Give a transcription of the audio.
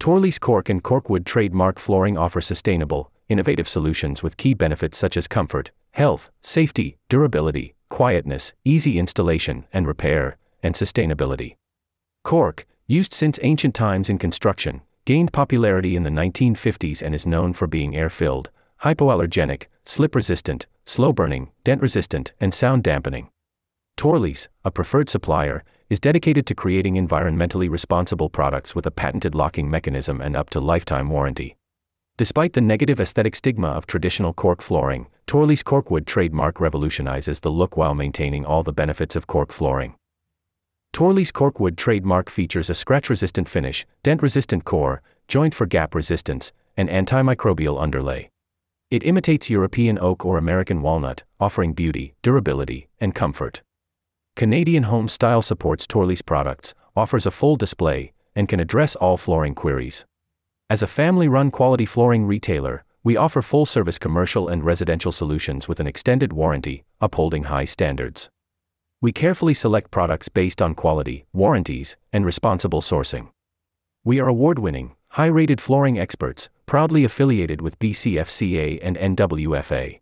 Torley's Cork and Corkwood trademark flooring offer sustainable, innovative solutions with key benefits such as comfort, health, safety, durability, quietness, easy installation and repair, and sustainability. Cork, used since ancient times in construction, gained popularity in the 1950s and is known for being air-filled, hypoallergenic, slip-resistant, slow-burning, dent-resistant, and sound-dampening. Torley's, a preferred supplier, is dedicated to creating environmentally responsible products with a patented locking mechanism and up to lifetime warranty. Despite the negative aesthetic stigma of traditional cork flooring, Torley's Corkwood trademark revolutionizes the look while maintaining all the benefits of cork flooring. Torley's Corkwood trademark features a scratch-resistant finish, dent-resistant core, joint for gap resistance, and antimicrobial underlay. It imitates European oak or American walnut, offering beauty, durability, and comfort. Canadian Home Style supports Torley's products, offers a full display, and can address all flooring queries. As a family-run quality flooring retailer, we offer full-service commercial and residential solutions with an extended warranty, upholding high standards. We carefully select products based on quality, warranties, and responsible sourcing. We are award-winning, high-rated flooring experts, proudly affiliated with BCFCA and NWFA.